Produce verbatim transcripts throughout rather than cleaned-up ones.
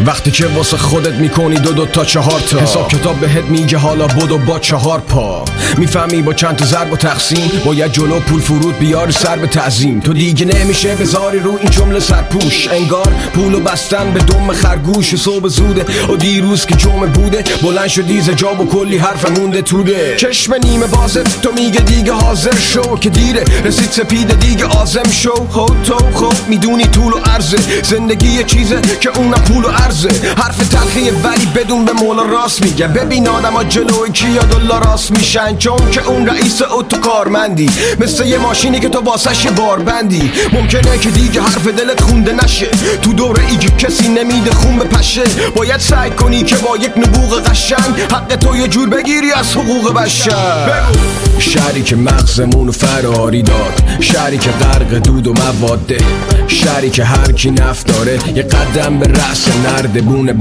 وقتی که واسه خودت میکنی دو دو تا چهار تا، حساب کتاب بهت میگه حالا بدو با چهار پا. میفهمی با چند تا ضرب و تقسیم باید جلو پول فرود بیاری سر به تعظیم. تو دیگه نمیشه بذاری رو این جمله سرپوش، انگار پولو بستن به دم خرگوش. صبح زوده و دیروز که جمعه بوده بلند شدی ز جا و کلی حرف مونده توده. چشم نیمه بازه تو میگه دیگه حاضر شو که دیره رسید سپیده دیگه آزم شو. خود تو خب میدونی طول و عرضه زندگی یه چیزه که اونم پول و عرضه. حرف تلخیه ولی بدون به مولا راست میگه. ببین آدم ها جلوی کیا دلا راست میشن، چون که اون رئیس اتو کارمندی مثل یه ماشینی که تو واسش بار بندی. ممکنه که دیگه حرف دلت خونده نشه تو دوره ای که کسی نمیده خون بپشه. باید سعی کنی که با یک نبوغ قشنگ حق تو یه جور بگیری از حقوق بشر. شهری که مغزمونو فراری داد، شهری که غرق دود و مواده، شهری که هر کی نفت داره یه قدم به رأس نردبونه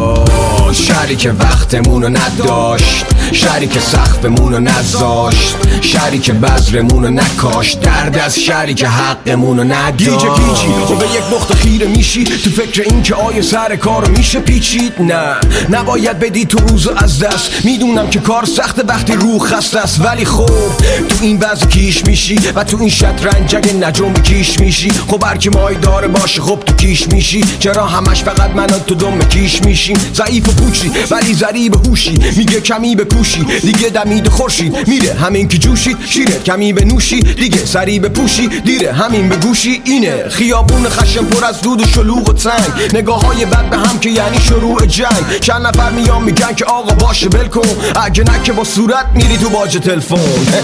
براش. شهری که وقتمونو نداشت، شهری که سقفمونو نذاشت، شهری که بذرمونو نکاشت. درد از شهری که حقمونو نداشت. گیجه گیجی و به یک نقطه خیره میشی تو فکر این که آیا سر کارو میشه پیچید. نه نباید بدی تو روزو از دست. میدونم که کار سخته وقتی روح خسته است، ولی خب تو این وضع کیش میشی و تو این شطرنج اگه نجوم کیش میشی. خب هرکی مای داره باشه خب تو کیش میشی. چرا همش فقط من تو دم کیش میشیم؟ ضعیف و پوچی ولی ضریب هوشی، میگه کمی بکوشی دیگه دمید خورشید میره. همین که جوشید شیره کمی به نوشی دیگه سری بپوشی دیره. همین به گوشی اینه خیابون خشم پر از دود و شلوغ و تنگ، نگاه های بد به هم که یعنی شروع جنگ. چند نفر میان میگن که آقا باشه ول کن، اگه نه که با صورت میری تو باج تلفن.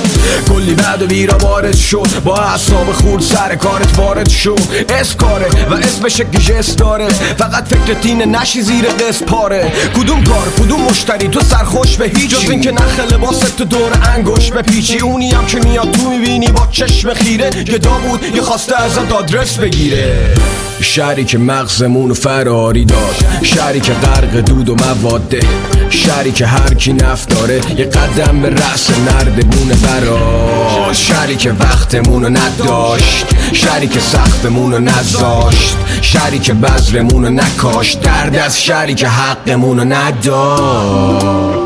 کلی بعد و بیرا وارد شد با اعصاب خورد سر کارت وارد شو. اسم کاره و اسمش گیجس داره، فقط فکر تینه نشی زیر قسم پاره. کدوم کار کدوم مشتری تو سرخوش به هیچ، جز این که نخ لباست تو دور انگوش بپیچی. اونی هم که میاد تو میبینی با چشم خیره گدا بود یه خواسته ازت آدرس بگیره. شهری که مغزمونو فراری داد، شهری که غرق دود و مواده، شهری که هر کی نفت داره یه قدم به رأس نردبونه براش. شهری که وقتمونو نداشت، شهری که سقفمونو نذاشت، شهری که بذرمونو نکاشت. درد از شهری که حقمونو نداشت.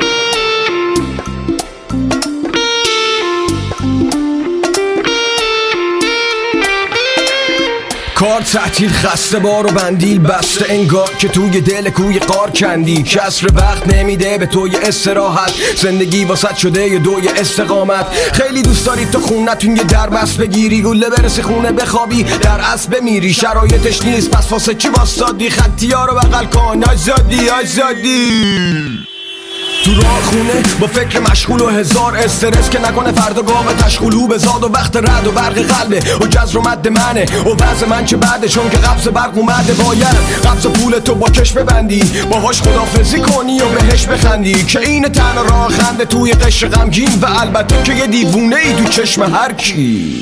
کار تعطیل خسته بار و بندیل بسته، انگار که توی دل کوی قار کندی. کسر وقت نمیده به توی استراحت، زندگی واسط شده یه دوی استقامت. خیلی دوست داری تو خونتون یه در بست بگیری، گله برسی خونه بخوابی در اصل بمیری. شرایطش نیست پس واسه چی واسادی؟ خطی ها رو بغل کن آزادی آزادی. تو راه خونه با فکر مشغول و هزار استرس که نکنه فردا گام تشغولو بزاد. و وقت رد و برق قلبه و جزر و مد منه و وضع من چه بعده، چون که قبض برق اومده. باید قبض پول تو با کش ببندی، باهاش خدافزی کنی و بهش بخندی. که این تنها راه خنده توی قشر غمگین، و البته که یه دیوونه ای تو چشم هر کی.